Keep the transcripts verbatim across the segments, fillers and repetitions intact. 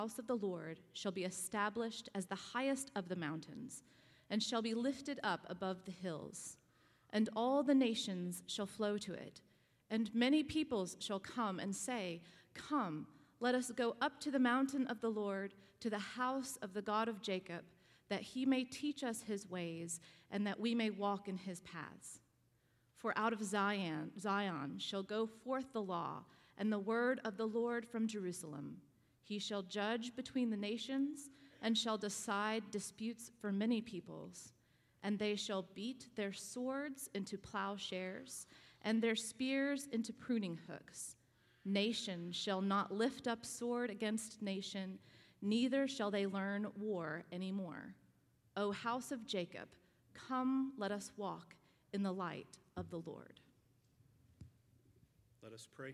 house of the Lord shall be established as the highest of the mountains, and shall be lifted up above the hills. And all the nations shall flow to it. And many peoples shall come and say, Come, let us go up to the mountain of the Lord, to the house of the God of Jacob, that he may teach us his ways, and that we may walk in his paths. For out of Zion, Zion shall go forth the law, and the word of the Lord from Jerusalem. He shall judge between the nations, and shall decide disputes for many peoples. And they shall beat their swords into plowshares, and their spears into pruning hooks. Nation shall not lift up sword against nation, neither shall they learn war anymore. O house of Jacob, come, let us walk in the light of the Lord. Let us pray.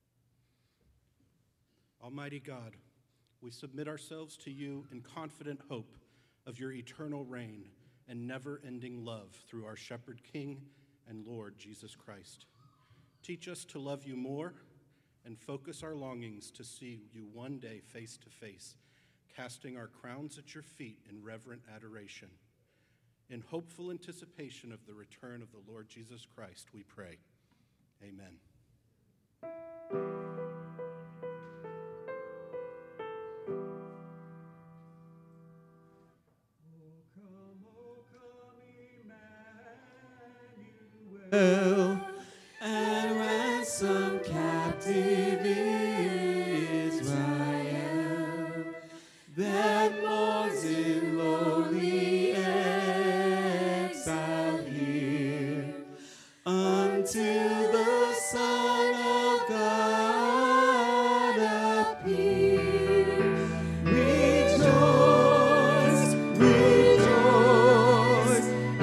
Almighty God, we submit ourselves to you in confident hope of your eternal reign and never-ending love through our Shepherd King and Lord Jesus Christ. Teach us to love you more and focus our longings to see you one day face to face, casting our crowns at your feet in reverent adoration. In hopeful anticipation of the return of the Lord Jesus Christ, we pray. Amen. And ransom captive Israel that mourns in lowly exile here until the Son of God appear. Rejoice, rejoice,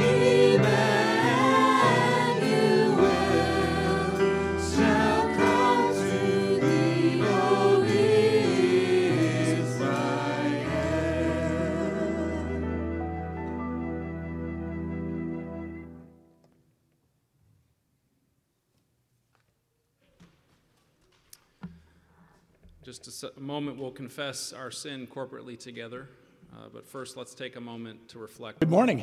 Emmanuel shall come to thee, O Just a s- a moment, we'll confess our sin corporately together. Uh, but first, let's take a moment to reflect. Good morning.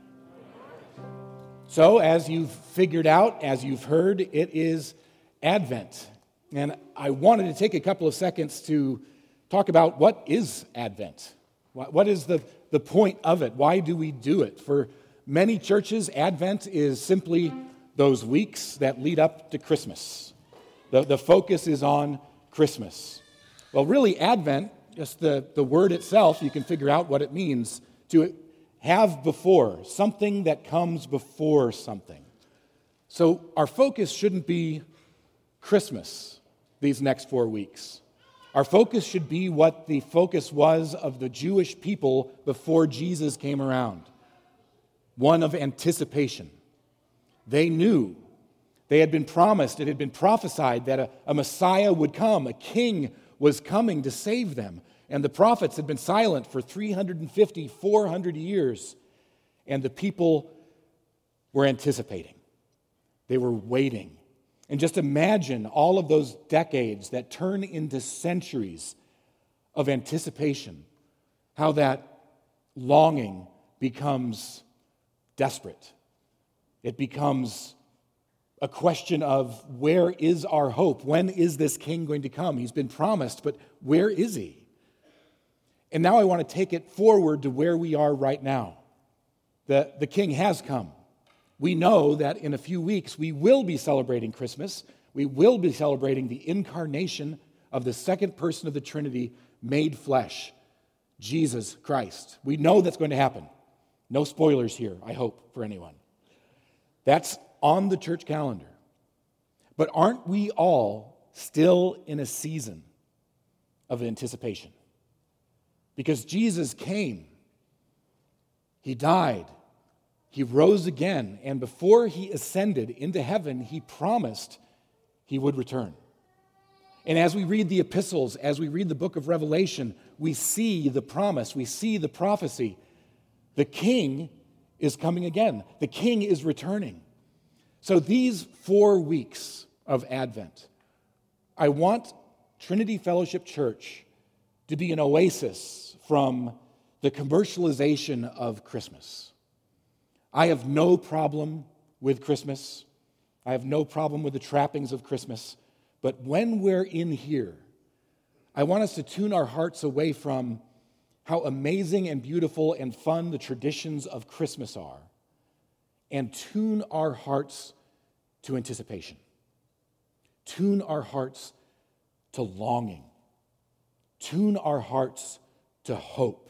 So, as you've figured out, as you've heard, it is Advent. And I wanted to take a couple of seconds to talk about what is Advent. What what is the, the point of it? Why do we do it? For many churches, Advent is simply those weeks that lead up to Christmas. The, the focus is on Christmas. Well, really, Advent, just the, the word itself, you can figure out what it means to have before, something that comes before something. So our focus shouldn't be Christmas these next four weeks. Our focus should be what the focus was of the Jewish people before Jesus came around. One of anticipation. They knew, they had been promised, it had been prophesied that a, a Messiah would come, a king was coming to save them. And the prophets had been silent for three hundred fifty, four hundred years. And the people were anticipating. They were waiting. And just imagine all of those decades that turn into centuries of anticipation, how that longing becomes desperate. It becomes a question of where is our hope? When is this king going to come? He's been promised, but where is he? And now I want to take it forward to where we are right now. The, the king has come. We know that in a few weeks we will be celebrating Christmas. We will be celebrating the incarnation of the second person of the Trinity made flesh, Jesus Christ. We know that's going to happen. No spoilers here, I hope, for anyone. That's on the church calendar. But aren't we all still in a season of anticipation? Because Jesus came, he died, he rose again, and before he ascended into heaven, he promised he would return. And as we read the epistles, as we read the book of Revelation, we see the promise, we see the prophecy. The king is coming again. The king is returning. So these four weeks of Advent, I want Trinity Fellowship Church to be an oasis from the commercialization of Christmas. I have no problem with Christmas. I have no problem with the trappings of Christmas. But when we're in here, I want us to tune our hearts away from how amazing and beautiful and fun the traditions of Christmas are, and tune our hearts to anticipation. Tune our hearts to longing. Tune our hearts to hope.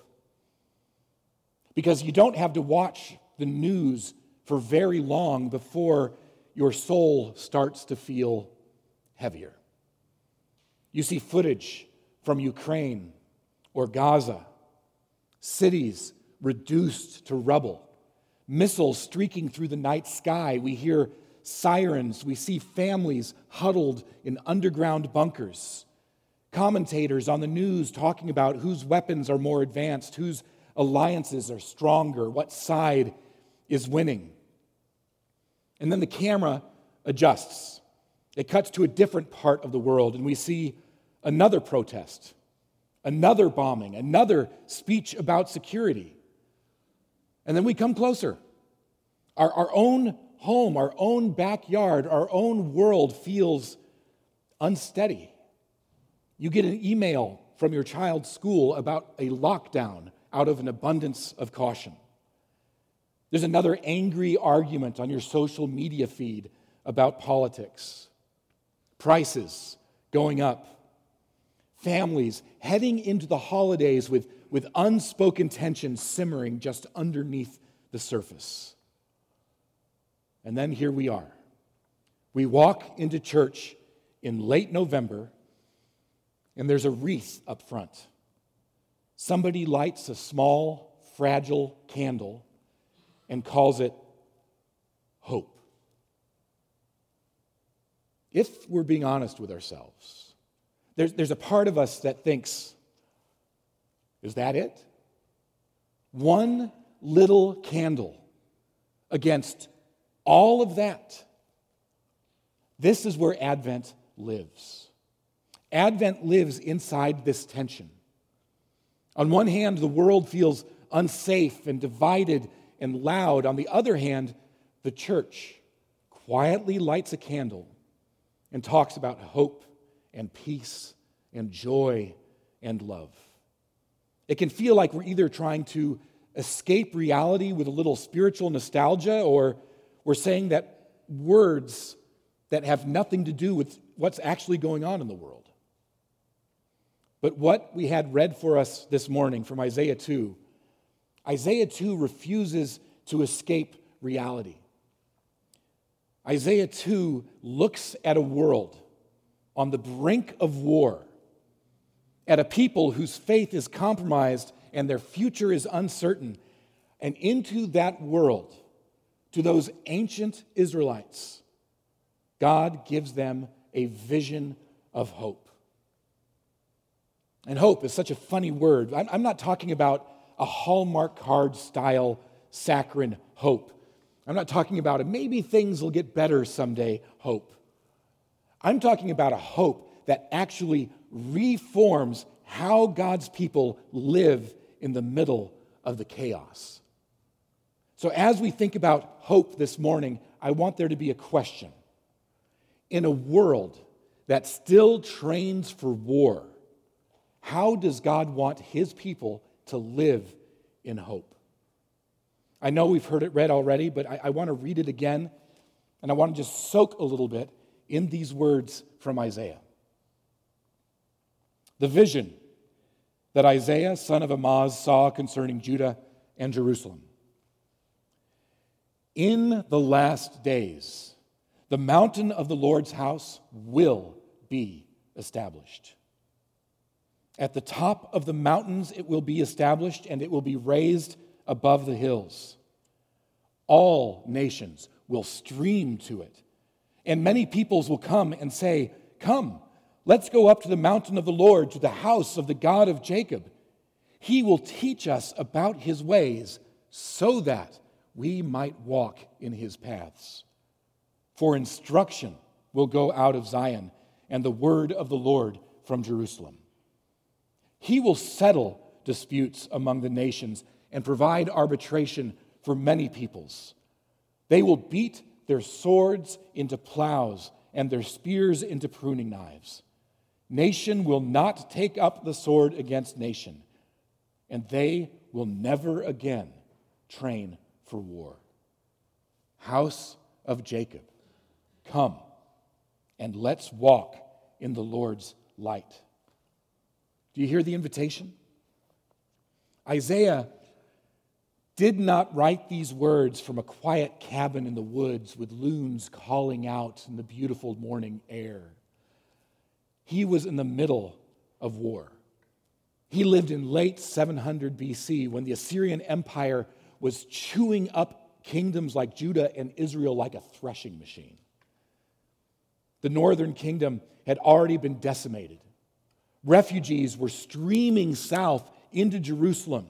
Because you don't have to watch the news for very long before your soul starts to feel heavier. You see footage from Ukraine or Gaza, cities reduced to rubble, missiles streaking through the night sky. We hear sirens. We see families huddled in underground bunkers. Commentators on the news talking about whose weapons are more advanced, whose alliances are stronger, what side is winning. And then the camera adjusts. It cuts to a different part of the world, and we see another protest, another bombing, another speech about security. And then we come closer. Our, our own home, our own backyard, our own world feels unsteady. You get an email from your child's school about a lockdown out of an abundance of caution. There's another angry argument on your social media feed about politics. Prices going up. Families heading into the holidays with, with unspoken tension simmering just underneath the surface. And then here we are. We walk into church in late November, and there's a wreath up front. Somebody lights a small, fragile candle and calls it hope. If we're being honest with ourselves, there's, there's a part of us that thinks, is that it? One little candle against all of that. This is where Advent lives. Advent lives inside this tension. On one hand, the world feels unsafe and divided and loud. On the other hand, the church quietly lights a candle and talks about hope and peace and joy and love. It can feel like we're either trying to escape reality with a little spiritual nostalgia, or we're saying that words that have nothing to do with what's actually going on in the world. But what we had read for us this morning from Isaiah two, Isaiah two refuses to escape reality. Isaiah two looks at a world on the brink of war, at a people whose faith is compromised and their future is uncertain, and into that world, to those ancient Israelites, God gives them a vision of hope. And hope is such a funny word. I'm not talking about a Hallmark card style saccharine hope. I'm not talking about a maybe things will get better someday hope. I'm talking about a hope that actually reforms how God's people live in the middle of the chaos. So as we think about hope this morning, I want there to be a question. In a world that still trains for war, how does God want His people to live in hope? I know we've heard it read already, but I, I want to read it again, and I want to just soak a little bit in these words from Isaiah. The vision that Isaiah, son of Amoz, saw concerning Judah and Jerusalem. In the last days, the mountain of the Lord's house will be established. At the top of the mountains it will be established, and it will be raised above the hills. All nations will stream to it, and many peoples will come and say, "Come, let's go up to the mountain of the Lord, to the house of the God of Jacob. He will teach us about His ways, so that we might walk in His paths. For instruction will go out of Zion, and the word of the Lord from Jerusalem." He will settle disputes among the nations and provide arbitration for many peoples. They will beat their swords into plows and their spears into pruning knives. Nation will not take up the sword against nation, and they will never again train for war. House of Jacob, come and let's walk in the Lord's light. Do you hear the invitation? Isaiah did not write these words from a quiet cabin in the woods with loons calling out in the beautiful morning air. He was in the middle of war. He lived in late seven hundred B C when the Assyrian Empire was chewing up kingdoms like Judah and Israel like a threshing machine. The northern kingdom had already been decimated. Refugees were streaming south into Jerusalem.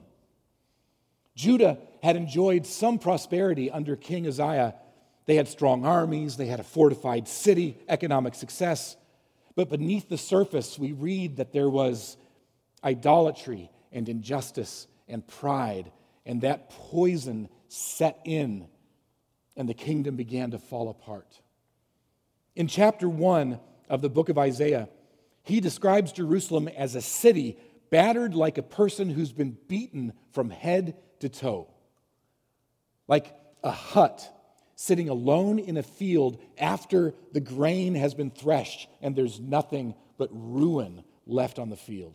Judah had enjoyed some prosperity under King Uzziah. They had strong armies, they had a fortified city, economic success. But beneath the surface, we read that there was idolatry and injustice and pride, and that poison set in, and the kingdom began to fall apart. In chapter one of the book of Isaiah, he describes Jerusalem as a city battered like a person who's been beaten from head to toe, like a hut sitting alone in a field after the grain has been threshed and there's nothing but ruin left on the field.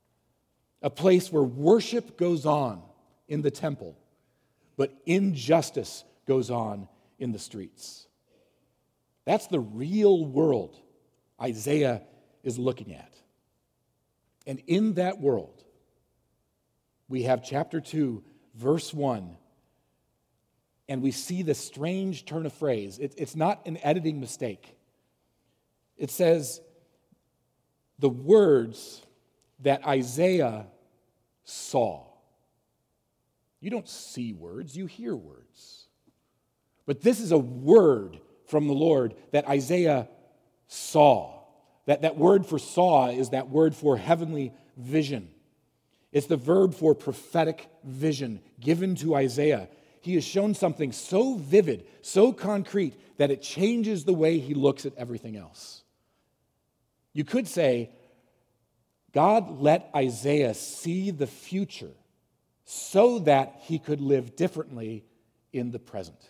A place where worship goes on in the temple, but injustice goes on in the streets. That's the real world Isaiah is looking at. And in that world, we have chapter two, verse one, and we see this strange turn of phrase. It, it's not an editing mistake. It says, the words that Isaiah saw. You don't see words, you hear words. But this is a word from the Lord that Isaiah saw. That, that word for saw is that word for heavenly vision. It's the verb for prophetic vision given to Isaiah. He has shown something so vivid, so concrete, that it changes the way he looks at everything else. You could say, God let Isaiah see the future so that he could live differently in the present.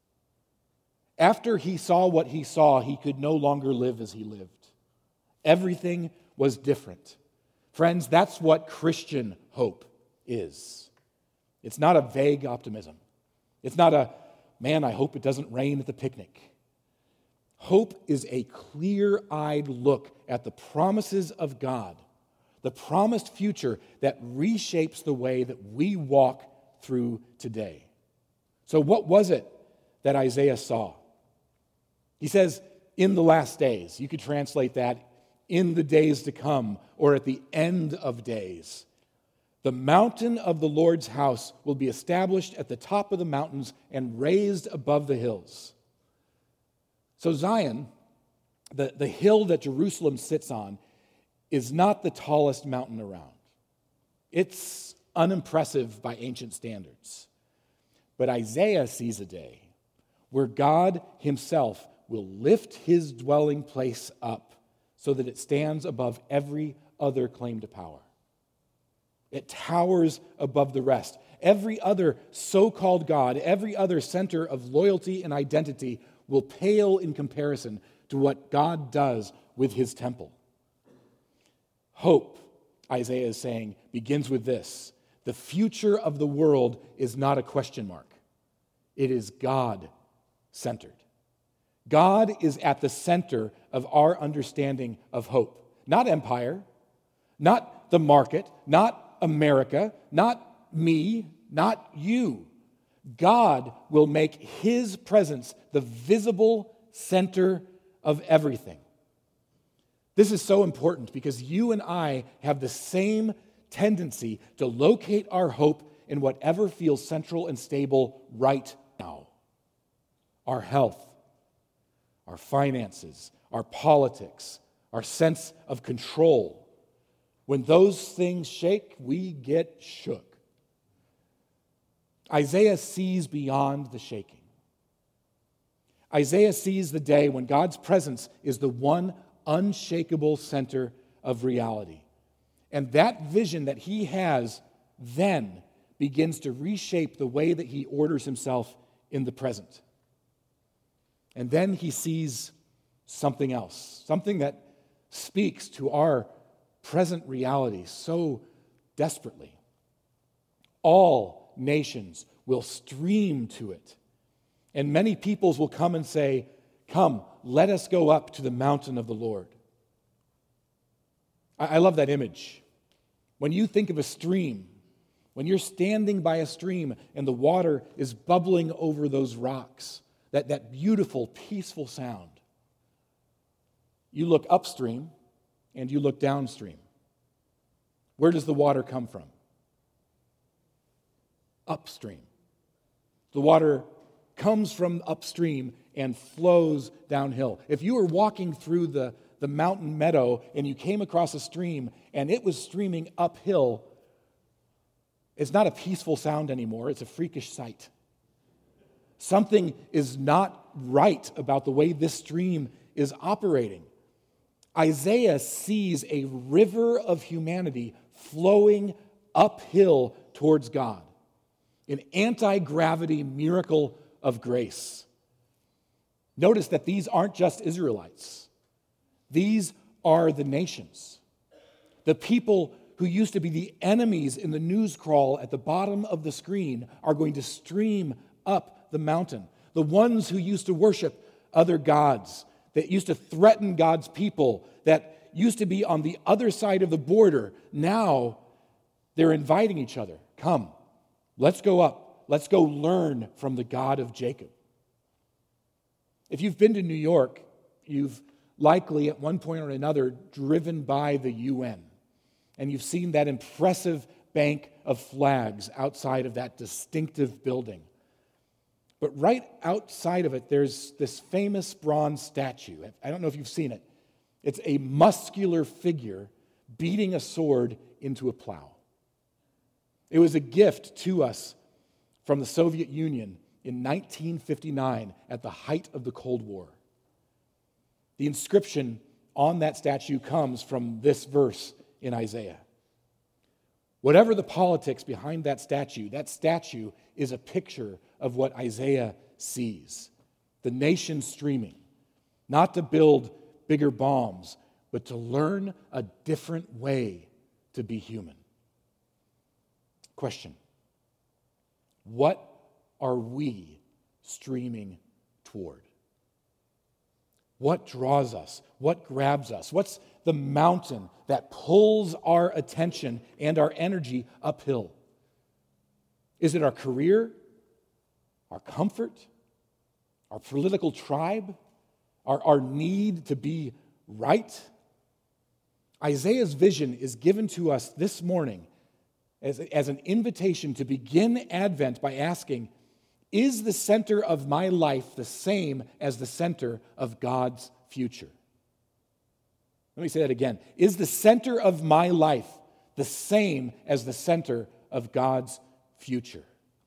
After he saw what he saw, he could no longer live as he lived. Everything was different. Friends, that's what Christian hope is. It's not a vague optimism. It's not a, man, I hope it doesn't rain at the picnic. Hope is a clear-eyed look at the promises of God, the promised future that reshapes the way that we walk through today. So what was it that Isaiah saw? He says, in the last days. You could translate that, in the days to come, or at the end of days. The mountain of the Lord's house will be established at the top of the mountains and raised above the hills. So Zion, the, the hill that Jerusalem sits on, is not the tallest mountain around. It's unimpressive by ancient standards. But Isaiah sees a day where God himself will lift his dwelling place up so that it stands above every other claim to power. It towers above the rest. Every other so-called God, every other center of loyalty and identity will pale in comparison to what God does with his temple. Hope, Isaiah is saying, begins with this. The future of the world is not a question mark. It is God-centered. God is at the center of our understanding of hope. Not empire, not the market, not America, not me, not you. God will make his presence the visible center of everything. This is so important because you and I have the same tendency to locate our hope in whatever feels central and stable right now. Our health, our finances, our politics, our sense of control, When those things shake, we get shook. Isaiah sees beyond the shaking. Isaiah sees the day when God's presence is the one unshakable center of reality. And that vision that he has then begins to reshape the way that he orders himself in the present. And then he sees something else, something that speaks to our present reality so desperately. All nations will stream to it, and many peoples will come and say, "Come, let us go up to the mountain of the Lord." I, I love that image. When you think of a stream, when you're standing by a stream and the water is bubbling over those rocks, that, that beautiful, peaceful sound, you look upstream and you look downstream. Where does the water come from? Upstream. The water comes from upstream and flows downhill. If you were walking through the, the mountain meadow and you came across a stream and it was streaming uphill, it's not a peaceful sound anymore, it's a freakish sight. Something is not right about the way this stream is operating. Isaiah sees a river of humanity flowing uphill towards God, an anti-gravity miracle of grace. Notice that these aren't just Israelites. These are the nations. The people who used to be the enemies in the news crawl at the bottom of the screen are going to stream up the mountain. The ones who used to worship other gods, that used to threaten God's people, that used to be on the other side of the border, now they're inviting each other. Come, let's go up. Let's go learn from the God of Jacob. If you've been to New York, you've likely at one point or another driven by the U N. And you've seen that impressive bank of flags outside of that distinctive building. But right outside of it, there's this famous bronze statue. I don't know if you've seen it. It's a muscular figure beating a sword into a plow. It was a gift to us from the Soviet Union in nineteen fifty-nine at the height of the Cold War. The inscription on that statue comes from this verse in Isaiah. Whatever the politics behind that statue, that statue is a picture of what Isaiah sees. The nation streaming, not to build bigger bombs, but to learn a different way to be human. Question: what are we streaming toward? What draws us? What grabs us? What's the mountain that pulls our attention and our energy uphill? Is it our career, our comfort, our political tribe, our, our need to be right? Isaiah's vision is given to us this morning as, as an invitation to begin Advent by asking, is the center of my life the same as the center of God's future? Let me say that again. Is the center of my life the same as the center of God's future?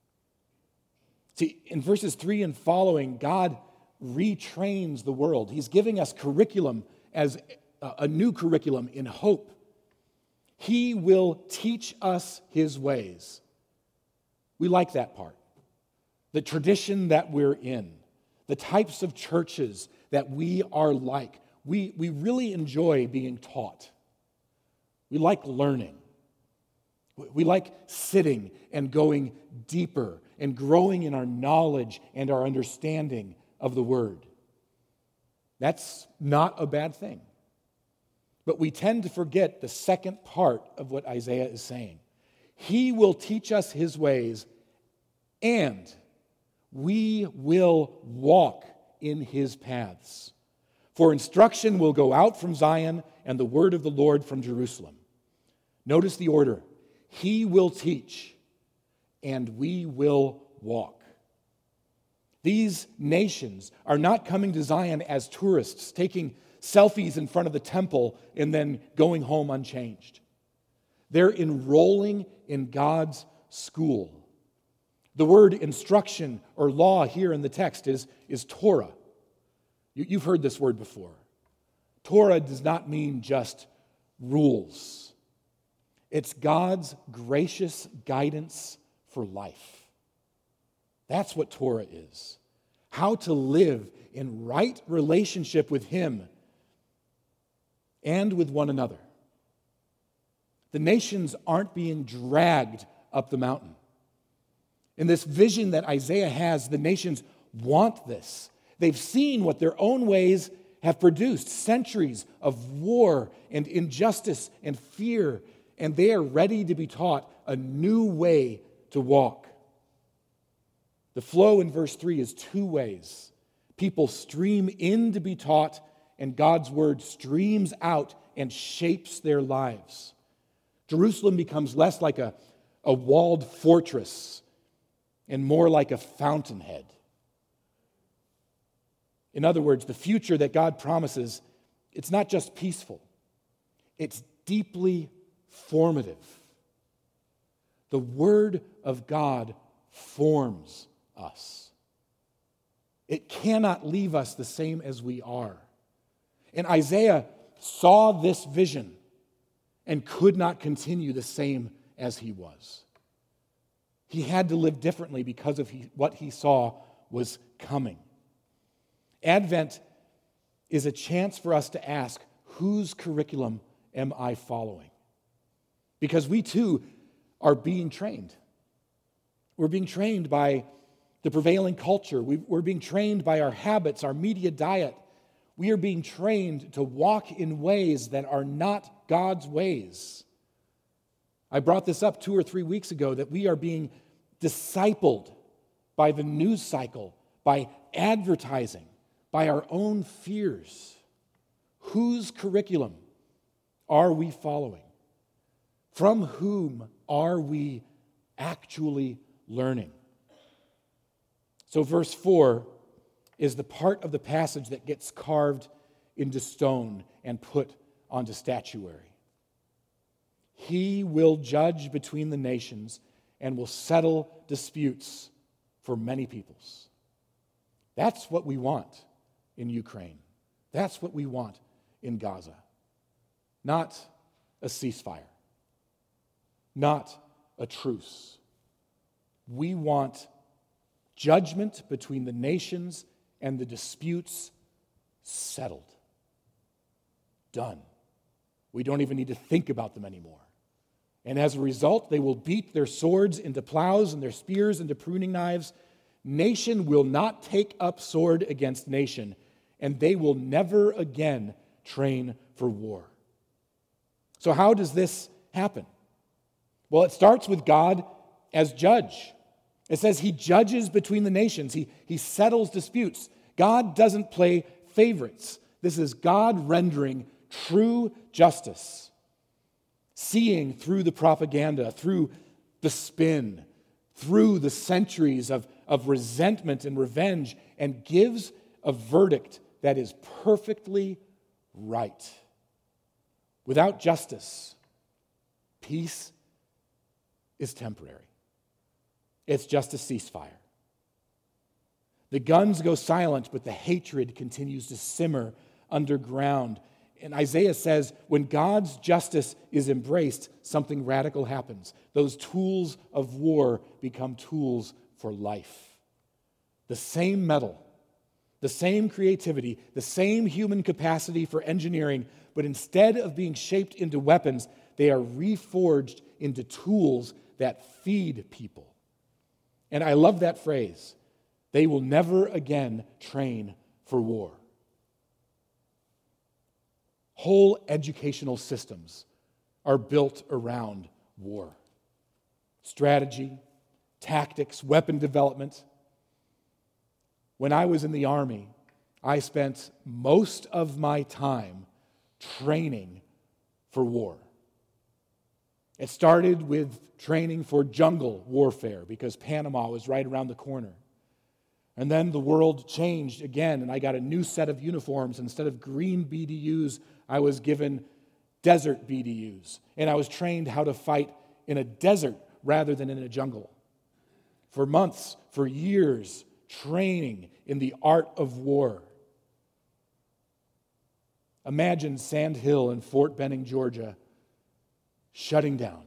See, in verses three and following, God retrains the world. He's giving us curriculum as a new curriculum in hope. He will teach us his ways. We like that part. The tradition that we're in, the types of churches that we are like. We, we really enjoy being taught. We like learning. We like sitting and going deeper and growing in our knowledge and our understanding of the Word. That's not a bad thing. But we tend to forget the second part of what Isaiah is saying. He will teach us his ways, and we will walk in his paths. For instruction will go out from Zion, and the word of the Lord from Jerusalem. Notice the order. He will teach, and we will walk. These nations are not coming to Zion as tourists, taking selfies in front of the temple and then going home unchanged. They're enrolling in God's school. The word instruction or law here in the text is, is Torah. You, you've heard this word before. Torah does not mean just rules. It's God's gracious guidance for life. That's what Torah is. How to live in right relationship with Him and with one another. The nations aren't being dragged up the mountain. In this vision that Isaiah has, the nations want this. They've seen what their own ways have produced, centuries of war and injustice and fear, and they are ready to be taught a new way to walk. The flow in verse three is two ways. People stream in to be taught, and God's word streams out and shapes their lives. Jerusalem becomes less like a, a walled fortress and more like a fountainhead. In other words, the future that God promises, it's not just peaceful, it's deeply formative. The Word of God forms us. It cannot leave us the same as we are. And Isaiah saw this vision and could not continue the same as he was. He had to live differently because of he, what he saw was coming. Advent is a chance for us to ask, whose curriculum am I following? Because we too are being trained. We're being trained by the prevailing culture. We're being trained by our habits, our media diet. We are being trained to walk in ways that are not God's ways. I brought this up two or three weeks ago, that we are being discipled by the news cycle, by advertising, by our own fears. Whose curriculum are we following? From whom are we actually learning? So verse four is the part of the passage that gets carved into stone and put onto statuary. He will judge between the nations and will settle disputes for many peoples. That's what we want in Ukraine. That's what we want in Gaza. Not a ceasefire. Not a truce. We want judgment between the nations and the disputes settled. Done. We don't even need to think about them anymore. And as a result, they will beat their swords into plows and their spears into pruning knives. Nation will not take up sword against nation, and they will never again train for war. So how does this happen? Well, it starts with God as judge. It says he judges between the nations. He, he settles disputes. God doesn't play favorites. This is God rendering true justice, seeing through the propaganda, through the spin, through the centuries of, of resentment and revenge, and gives a verdict that is perfectly right. Without justice, peace is temporary. It's just a ceasefire. The guns go silent, but the hatred continues to simmer underground. And Isaiah says, when God's justice is embraced, something radical happens. Those tools of war become tools for life. The same metal, the same creativity, the same human capacity for engineering, but instead of being shaped into weapons, they are reforged into tools that feed people. And I love that phrase. They will never again train for war. Whole educational systems are built around war. Strategy, tactics, weapon development. When I was in the Army, I spent most of my time training for war. It started with training for jungle warfare because Panama was right around the corner. And then the world changed again, and I got a new set of uniforms. Instead of green B D Us, I was given desert B D Us, and I was trained how to fight in a desert rather than in a jungle. For months, for years, training in the art of war. Imagine Sand Hill and Fort Benning, Georgia, shutting down.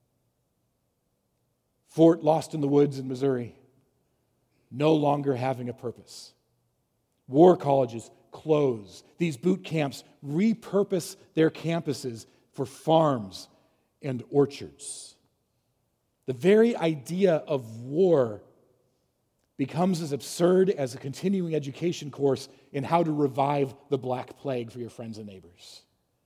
Fort Lost in the Woods in Missouri, no longer having a purpose. War colleges close. These boot camps repurpose their campuses for farms and orchards. The very idea of war becomes as absurd as a continuing education course in how to revive the Black Plague for your friends and neighbors.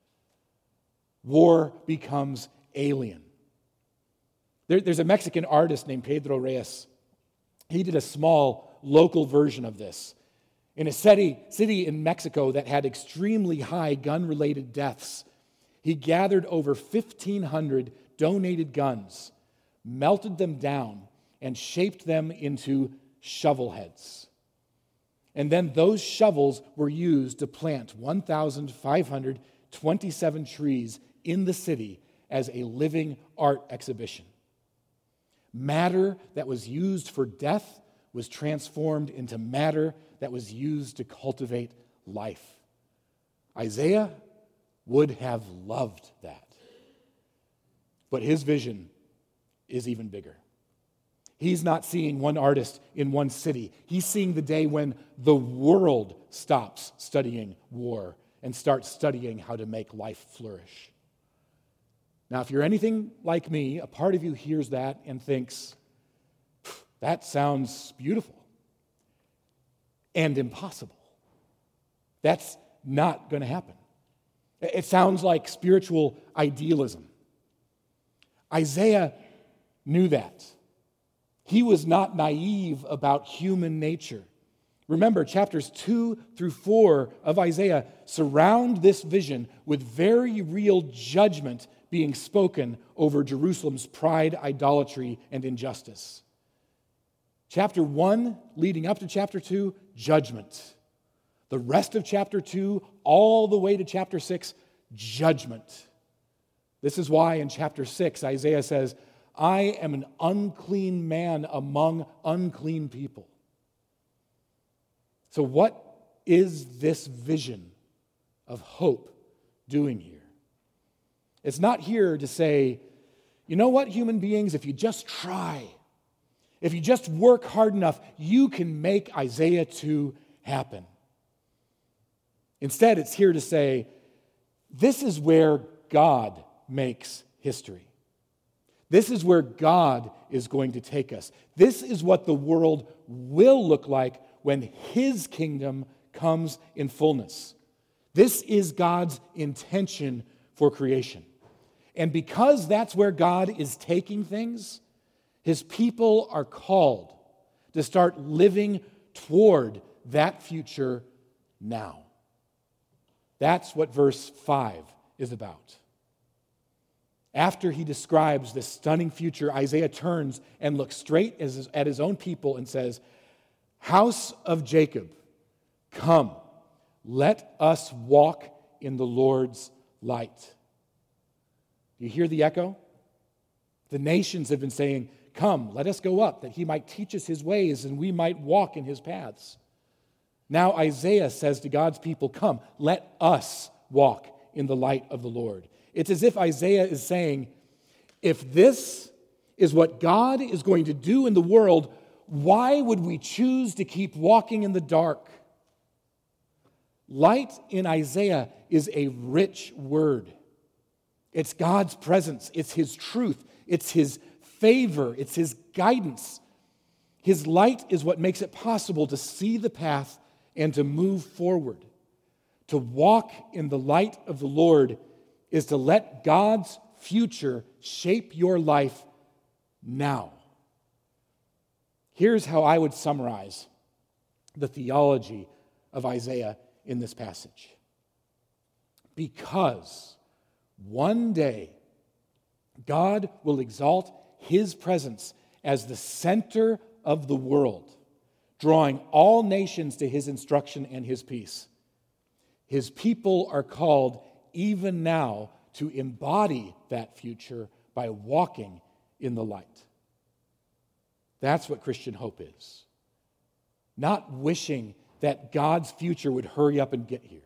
War becomes alien. There, there's a Mexican artist named Pedro Reyes. He did a small local version of this. In a city, city in Mexico that had extremely high gun-related deaths, he gathered over fifteen hundred donated guns, melted them down, and shaped them into shovel heads. And then those shovels were used to plant one thousand five hundred twenty-seven trees in the city as a living art exhibition. Matter that was used for death was transformed into matter that was used to cultivate life. Isaiah would have loved that. But his vision is even bigger. He's not seeing one artist in one city. He's seeing the day when the world stops studying war and starts studying how to make life flourish. Now, if you're anything like me, a part of you hears that and thinks, that sounds beautiful and impossible. That's not going to happen. It sounds like spiritual idealism. Isaiah knew that. He was not naive about human nature. Remember, chapters two through four of Isaiah surround this vision with very real judgment being spoken over Jerusalem's pride, idolatry, and injustice. Chapter one, leading up to chapter two, judgment. The rest of chapter two, all the way to chapter six, judgment. This is why in chapter six, Isaiah says, I am an unclean man among unclean people. So what is this vision of hope doing here? It's not here to say, you know what, human beings, if you just try, if you just work hard enough, you can make Isaiah two happen. Instead, it's here to say, this is where God makes history. This is where God is going to take us. This is what the world will look like when His kingdom comes in fullness. This is God's intention for creation. And because that's where God is taking things, His people are called to start living toward that future now. That's what verse five is about. After he describes this stunning future, Isaiah turns and looks straight at his own people and says, House of Jacob, come, let us walk in the Lord's light. Do you hear the echo? The nations have been saying, come, let us go up, that he might teach us his ways and we might walk in his paths. Now Isaiah says to God's people, come, let us walk in the light of the Lord. It's as if Isaiah is saying, if this is what God is going to do in the world, why would we choose to keep walking in the dark? Light in Isaiah is a rich word. It's God's presence. It's His truth. It's His favor. It's His guidance. His light is what makes it possible to see the path and to move forward. To walk in the light of the Lord is to let God's future shape your life now. Here's how I would summarize the theology of Isaiah in this passage. Because one day God will exalt His presence as the center of the world, drawing all nations to His instruction and His peace. His people are called even now to embody that future by walking in the light. That's what Christian hope is. Not wishing that God's future would hurry up and get here.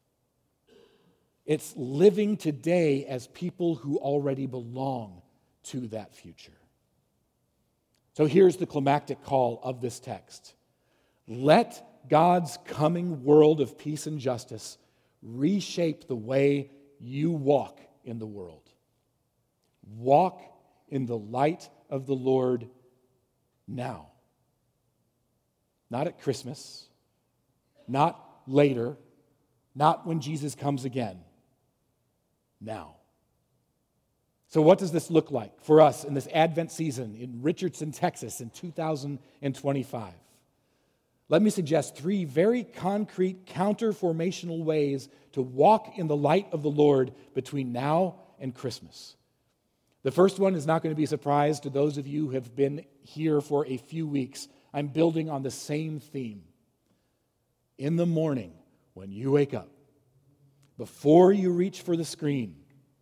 It's living today as people who already belong to that future. So here's the climactic call of this text. Let God's coming world of peace and justice reshape the way you walk in the world. Walk in the light of the Lord now. Not at Christmas, not later, not when Jesus comes again. Now. So what does this look like for us in this Advent season in Richardson, Texas in two thousand twenty-five? Let me suggest three very concrete counter-formational ways to walk in the light of the Lord between now and Christmas. The first one is not going to be a surprise to those of you who have been here for a few weeks. I'm building on the same theme. In the morning, when you wake up, before you reach for the screen,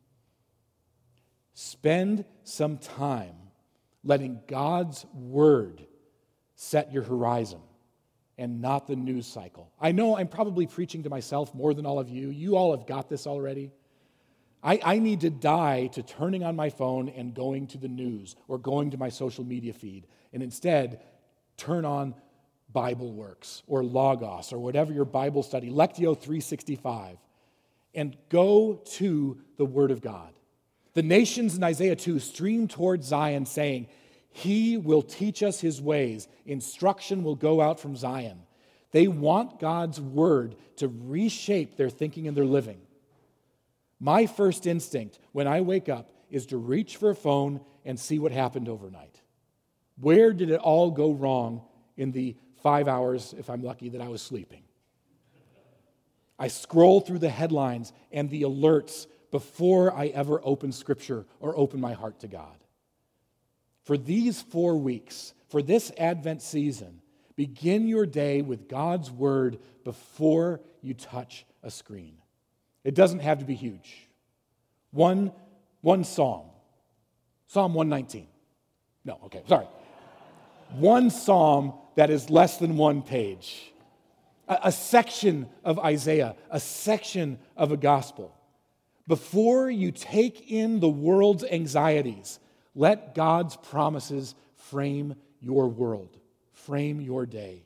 spend some time letting God's Word set your horizon and not the news cycle. I know I'm probably preaching to myself more than all of you. You all have got this already. I, I need to die to turning on my phone and going to the news or going to my social media feed, and instead turn on BibleWorks or Logos or whatever your Bible study, Lectio three sixty-five, and go to the Word of God. The nations in Isaiah two stream towards Zion saying, He will teach us His ways. Instruction will go out from Zion. They want God's Word to reshape their thinking and their living. My first instinct when I wake up is to reach for a phone and see what happened overnight. Where did it all go wrong in the five hours, if I'm lucky, that I was sleeping? I scroll through the headlines and the alerts before I ever open Scripture or open my heart to God. For these four weeks, for this Advent season, begin your day with God's Word before you touch a screen. It doesn't have to be huge. One, one psalm. Psalm one nineteen. No, okay, sorry. One psalm that is less than one page. A, a section of Isaiah, a section of a gospel. Before you take in the world's anxieties, let God's promises frame your world, frame your day.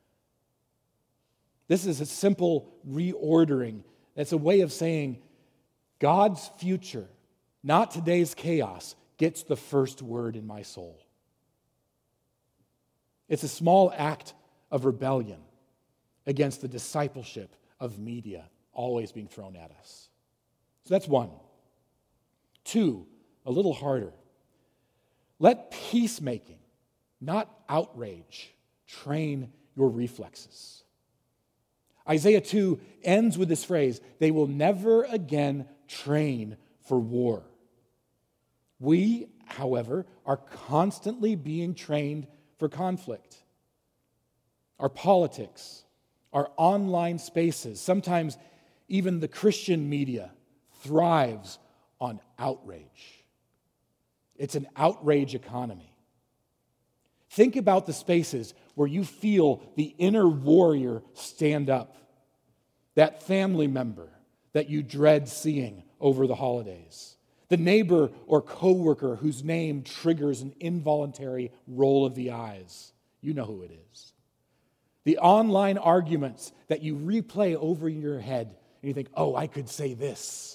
This is a simple reordering. It's a way of saying God's future, not today's chaos, gets the first word in my soul. It's a small act of rebellion against the discipleship of media always being thrown at us. So that's one. Two, a little harder. Let peacemaking, not outrage, train your reflexes. Isaiah two ends with this phrase, they will never again train for war. We, however, are constantly being trained for conflict. Our politics, our online spaces, sometimes even the Christian media thrives on outrage. It's an outrage economy. Think about the spaces where you feel the inner warrior stand up, that family member that you dread seeing over the holidays, the neighbor or coworker whose name triggers an involuntary roll of the eyes. You know who it is. The online arguments that you replay over in your head and you think, oh, I could say this.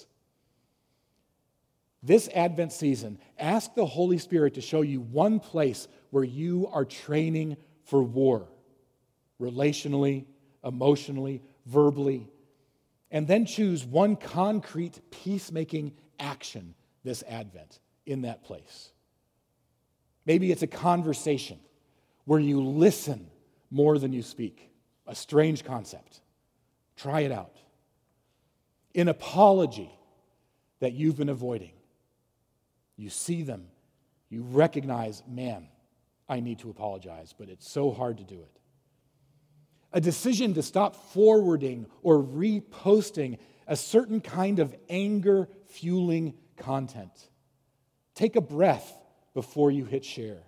This Advent season, ask the Holy Spirit to show you one place where you are training for war, relationally, emotionally, verbally, and then choose one concrete peacemaking action this Advent in that place. Maybe it's a conversation where you listen more than you speak. A strange concept. Try it out. An apology that you've been avoiding. You see them. You recognize, man, I need to apologize, but it's so hard to do it. A decision to stop forwarding or reposting a certain kind of anger fueling content. Take a breath before you hit share.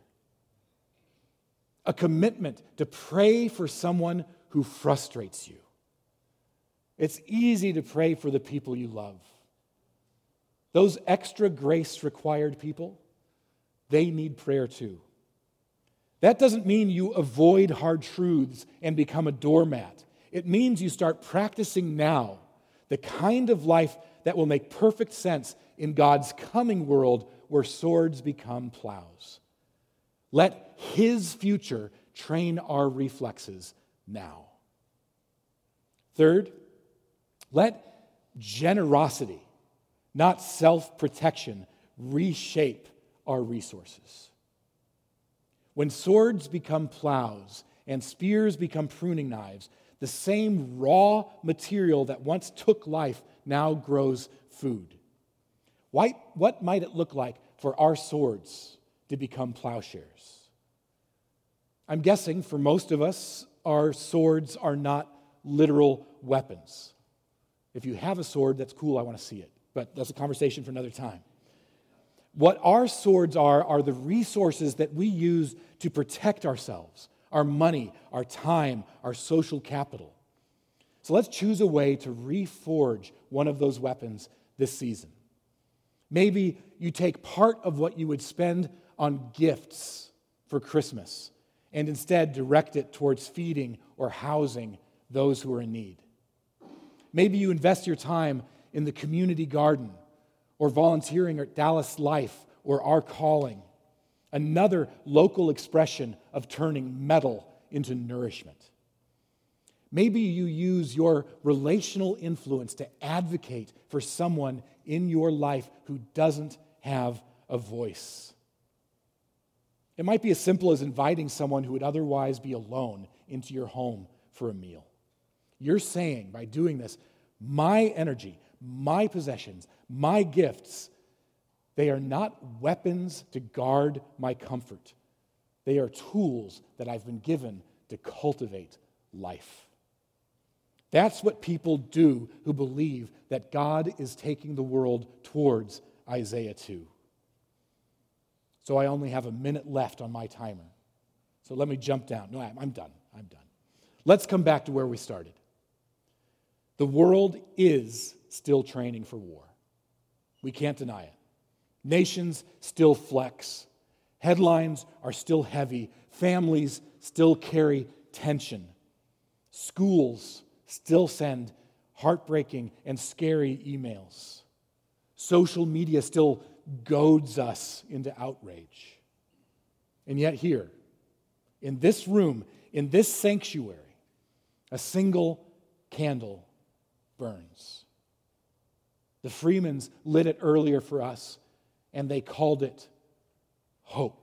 A commitment to pray for someone who frustrates you. It's easy to pray for the people you love. Those extra grace required people, they need prayer too. That doesn't mean you avoid hard truths and become a doormat. It means you start practicing now the kind of life that will make perfect sense in God's coming world where swords become plows. Let His future train our reflexes now. Third, let generosity, not self-protection, reshape our resources. When swords become plows and spears become pruning knives, the same raw material that once took life now grows food. Why, what might it look like for our swords to become plowshares? I'm guessing for most of us, our swords are not literal weapons. If you have a sword, that's cool, I want to see it. But that's a conversation for another time. What our swords are, are the resources that we use to protect ourselves, our money, our time, our social capital. So let's choose a way to reforge one of those weapons this season. Maybe you take part of what you would spend on gifts for Christmas and instead direct it towards feeding or housing those who are in need. Maybe you invest your time in the community garden or volunteering at Dallas Life or Our Calling, another local expression of turning metal into nourishment. Maybe you use your relational influence to advocate for someone in your life who doesn't have a voice. It might be as simple as inviting someone who would otherwise be alone into your home for a meal. You're saying, by doing this, my energy, my possessions, my gifts, they are not weapons to guard my comfort. They are tools that I've been given to cultivate life. That's what people do who believe that God is taking the world towards Isaiah two. So I only have a minute left on my timer. So let me jump down. No, I'm done. I'm done. Let's come back to where we started. The world is still training for war. We can't deny it. Nations still flex. Headlines are still heavy. Families still carry tension. Schools still send heartbreaking and scary emails. Social media still goads us into outrage. And yet here, in this room, in this sanctuary, a single candle burns. The Freemans lit it earlier for us, and they called it hope.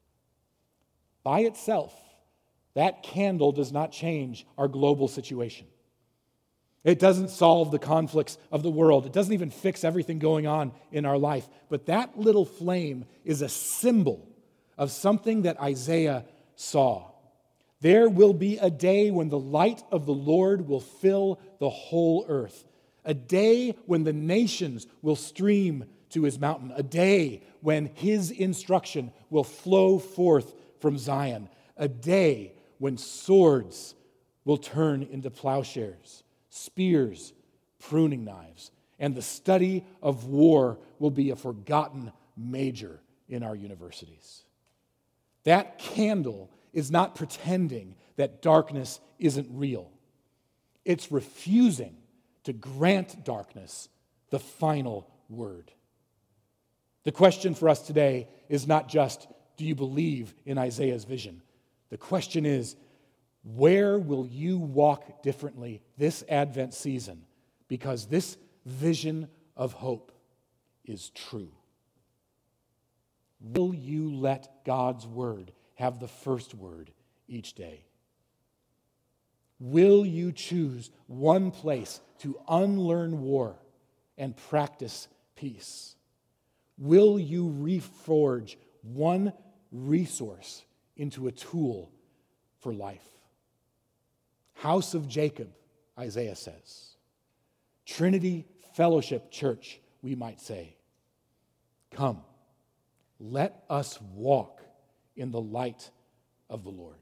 By itself, that candle does not change our global situation. It doesn't solve the conflicts of the world. It doesn't even fix everything going on in our life. But that little flame is a symbol of something that Isaiah saw. There will be a day when the light of the Lord will fill the whole earth. A day when the nations will stream to His mountain. A day when His instruction will flow forth from Zion. A day when swords will turn into plowshares, spears, pruning knives, and the study of war will be a forgotten major in our universities. That candle is not pretending that darkness isn't real. It's refusing to grant darkness the final word. The question for us today is not just, do you believe in Isaiah's vision? The question is, where will you walk differently this Advent season? Because this vision of hope is true. Will you let God's word have the first word each day? Will you choose one place to unlearn war and practice peace? Will you reforge one resource into a tool for life? House of Jacob, Isaiah says. Trinity Fellowship Church, we might say, come, let us walk in the light of the Lord.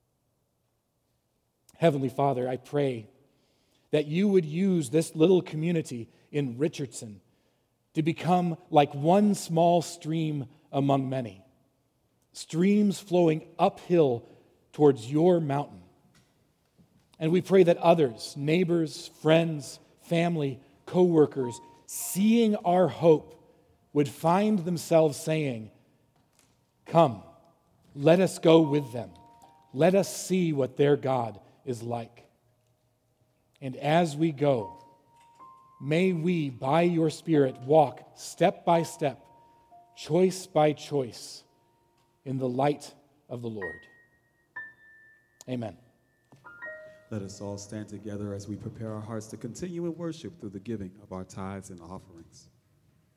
Heavenly Father, I pray that you would use this little community in Richardson to become like one small stream among many, streams flowing uphill towards your mountain. And we pray that others, neighbors, friends, family, co-workers, seeing our hope, would find themselves saying, come, let us go with them. Let us see what their God is like. And as we go, may we, by your Spirit, walk step by step, choice by choice, in the light of the Lord. Amen. Let us all stand together as we prepare our hearts to continue in worship through the giving of our tithes and offerings.